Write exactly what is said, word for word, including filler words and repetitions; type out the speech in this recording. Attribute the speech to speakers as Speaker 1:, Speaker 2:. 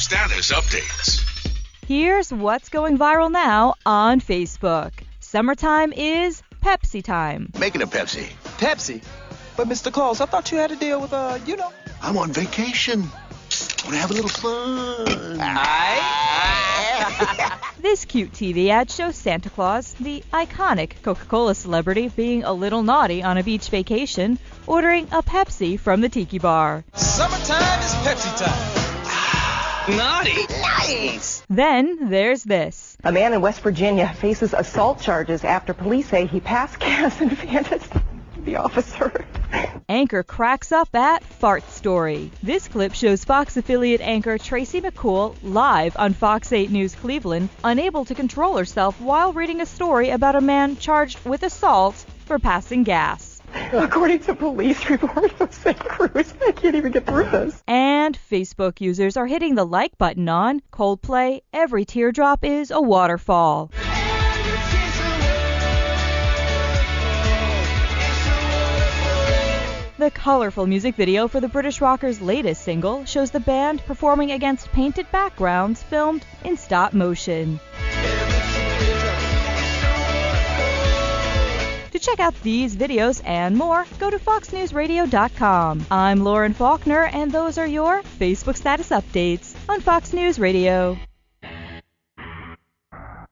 Speaker 1: status updates.
Speaker 2: Here's what's going viral now on Facebook. Summertime is Pepsi time.
Speaker 3: Making a Pepsi.
Speaker 4: Pepsi? But Mister Claus, I thought you had to deal with, uh, you know.
Speaker 3: I'm on vacation. Want to have a little fun.
Speaker 2: This cute T V ad shows Santa Claus, the iconic Coca-Cola celebrity, being a little naughty on a beach vacation, ordering a Pepsi from the tiki bar.
Speaker 4: Summertime is Pepsi time. Naughty.
Speaker 5: Nice.
Speaker 2: Then there's this.
Speaker 5: A man in West Virginia faces assault charges after police say he passed gas and vanted the officer.
Speaker 2: Anchor cracks up at Fart Story. This clip shows Fox affiliate anchor Tracy McCool live on Fox eight News Cleveland, unable to control herself while reading a story about a man charged with assault for passing gas.
Speaker 5: According to police report of Saint Cruz, I can't even get through this.
Speaker 2: And Facebook users are hitting the like button on Coldplay, Every Teardrop is a Waterfall. The colorful music video for the British rockers' latest single shows the band performing against painted backgrounds filmed in stop motion. To check out these videos and more, go to fox news radio dot com. I'm Lauren Faulkner, and those are your Facebook status updates on Fox News Radio.